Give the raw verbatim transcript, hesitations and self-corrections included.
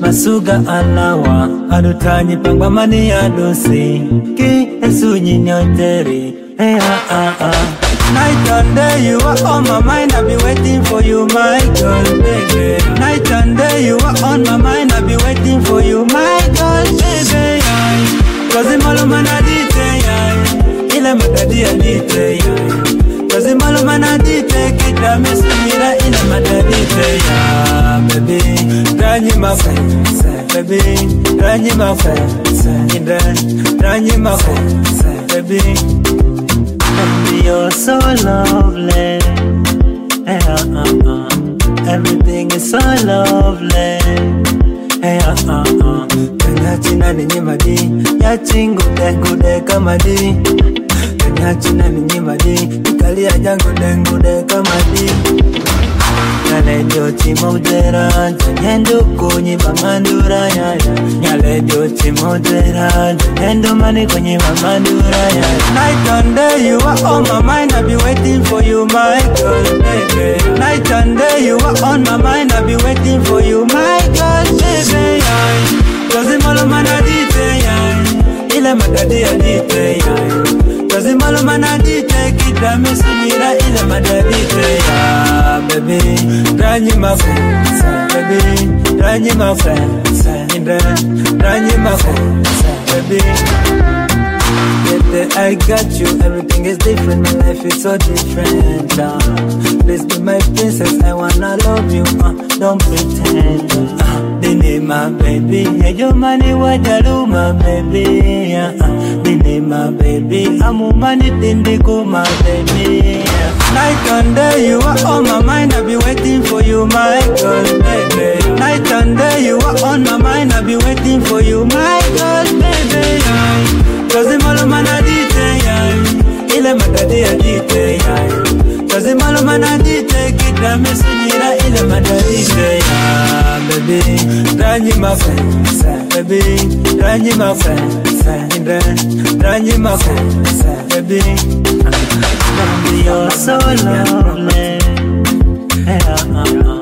masuga alawa adutanyi pangwa mani ya dosi ki esu nyinyoteri. Hey ah ah ah. Night and day you are on my mind, I'll be waiting for you, my girl, baby. Night and day you are on my mind, I'll be waiting for you, my girl, baby. Cause the malumana dite, ile madadi ya dite. Cause the malumana dite, kita mesumira ile madadi ya, baby. Ranyi my friends, baby. Ranyi my friends, Indra. Ranyi my friends, baby. You're so lovely. Hey, uh, uh, uh. Everything is so lovely. Hey, uh, uh, uh. Kanyachina ni nyimadi, yachingu dengu de kamadi. Kanyachina ni nyimadi, ikalia jangu dengu de kamadi. Nyale joti modera, nyendo konyi mamandura ya. Nyale joti modera, nyendo mani konyi mamandura ya. Night and day you are on my mind, I'll be waiting for you, my girl, baby. Night and day you are on my mind, I'll be waiting for you, my girl, baby. Cause the malumana dite, ile madadi ya dite. Cause the malumana dite, kita mesumira ile madadi ya, baby. Ranyi my friends, baby. Ranyi my friends, Indra. Ranyi my friends, baby. Baby, I got you, everything is different, my life is so different. Uh. Please be my princess, I wanna love you, uh. Don't pretend. Uh. Dini my baby, hey your money wadalu my baby. Uh. Dini my baby, amu money dindiku my baby. Uh. Night and day you are on my mind, I'll be waiting for you, my girl, baby. Night and day you are on my mind, I'll be waiting for you, my girl, baby. Uh. Cause the malumana dite, ile madadi ya dite. Cause the malumana dite, kita mesumira ile madadi ya, baby. Ranyi my friends, baby. Ranyi my friends, Indra. Ranyi my friends, baby. You're so lovely. Hey, uh, uh, uh.